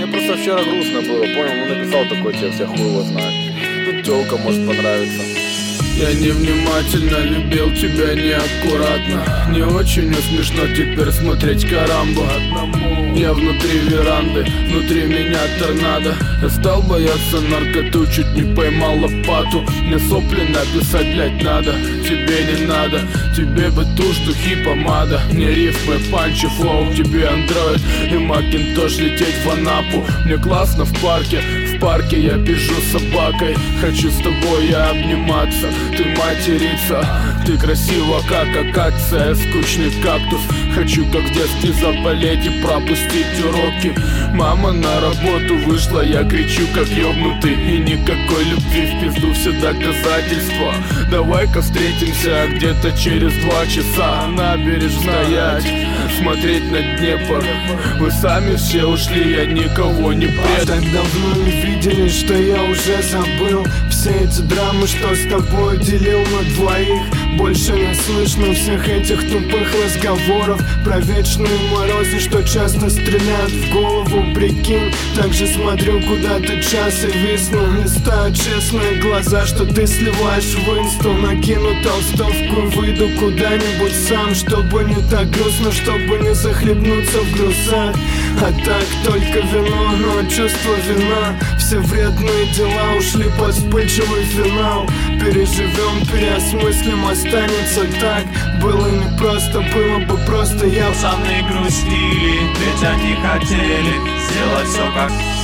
Мне просто вчера грустно было, понял? Ну написал такой текст, я хуй его знает. Ну тёлка может понравится. Я невнимательно любил тебя неаккуратно. Не очень смешно теперь смотреть карамбу одному. Я внутри веранды, внутри меня торнадо. Я стал бояться наркоту, чуть не поймал лопату. Мне сопли написать, блять, надо. Тебе не надо, тебе бы тушь, духи, помада. Мне рифмы, панчи, флоу, тебе андроид и макинтош, лететь в Анапу. Мне классно в парке я пишу с собакой. Хочу с тобой я обниматься, ты материться. Ты красива, как акация, скучный кактус. Хочу, как в детстве, заболеть и пропустить уроки. Мама на работу вышла, я кричу, как ёбнутый. И никакой любви в пизду, все доказательства. Давай-ка встретимся где-то через 2 часа. На набережной стоять, смотреть на Днепр. Вы сами все ушли, я никого не преду. Так давно не виделись, что я уже забыл все эти драмы, что с тобой делил на двоих. Больше не слышно всех этих тупых разговоров про вечные морозы, что часто стреляют в голову. Прикинь, так же смотрю куда-то час и висну. Листаю честные глаза, что ты сливаешь в инсту. Накину толстовку и выйду куда-нибудь сам, чтобы не так грустно, чтобы не захлебнуться в грузах. А так только вино, но чувство вина. Все вредные дела ушли под вспыльчивый финал. Переживем, переосмыслим, останется так. Было непросто, было бы просто я. Пацаны грустили, ведь они хотели сделать все как